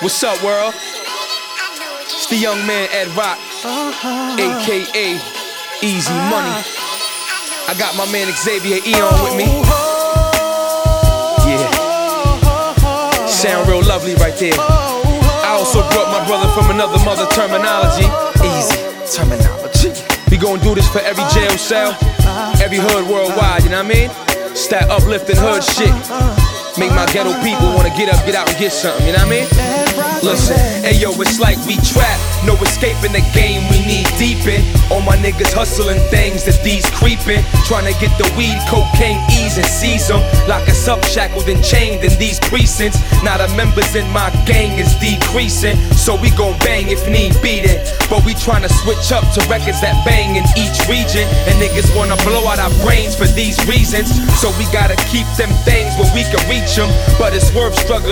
What's up, world? It's the young man Ed Rock, aka Easy Money. I got my man Xavier Eon with me. Yeah, sound real lovely right there. I also brought my brother from another mother, Terminology. Easy Terminology. We gon' do this for every jail cell, every hood worldwide, you know what I mean? It's that uplifting hood shit. Make my ghetto people wanna get up, get out and get something, you know what I mean? Listen, ayo, it's like we trapped, no escaping the game we knee deep in. All my niggas hustling things that these creepin', trying to get the weed, cocaine, ease and seize them. Lock us up, shackled and chained in these precincts. Now the members in my gang is decreasing, so we gon' bang if need be then. But we tryna switch up to records that bang in each region, and niggas wanna blow out our brains for these reasons. So we gotta keep them things where we can reach them, but it's worth struggling